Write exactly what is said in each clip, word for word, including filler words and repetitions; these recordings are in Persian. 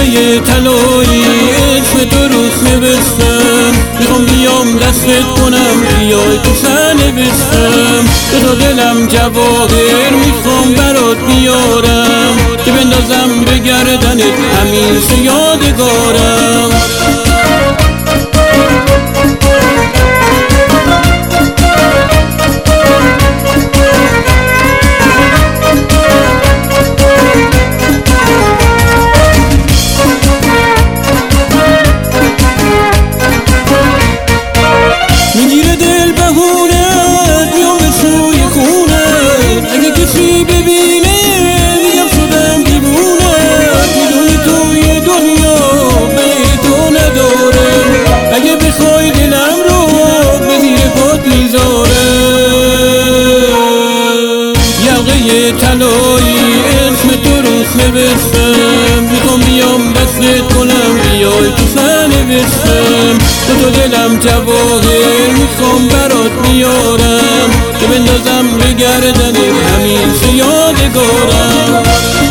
یلغه طلایی اسم تو روز نوشتم، میخوام بیام دستت کنم بیای تو سر نوشتم. به تو دلم جواهر میخوام برات بیارم که بندازم به گردنت همیشه یادگارم. میگیره دل بهونت میام به سوی خونت، اگه کسی ببینه میگم شدم دیوونت. میدونی توی دنیا به تو نداره، اگه بخوای دلم رو به زیر پات میذاره. یلغه طلایی اسم تو روز نوشتم، میخوام بیام دستت کنم بیای تو سر نوشتم. تو تو دلم جواهر میخوام برات بیارم که بندازم به گردنت همیشه یادگارم.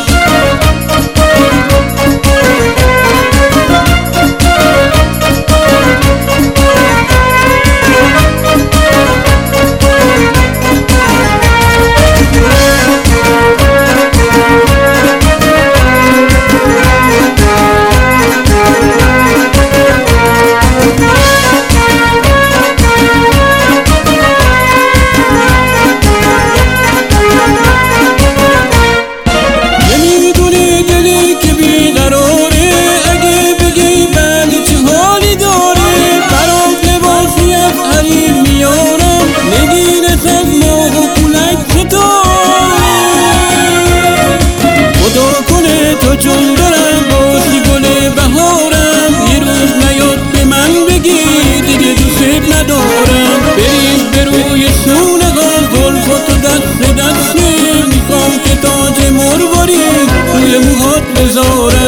تو چون دارم باشی گل بهارم، یه روز نیاد به من بگی دیگه دوست ندارم. بریم به روی سونه ها زلفاتو دست دسته، میخوام که تاج مروارید روی موهات بذارم.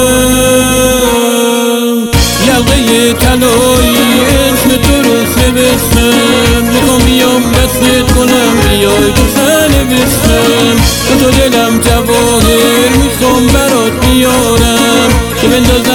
یلغه طلایی اسم تو روز نوشتم، میخوام بیام دستت کنم بیای تو سر نوشتم. تو تو دلم جواهر میخوام برات بیارم که بندازم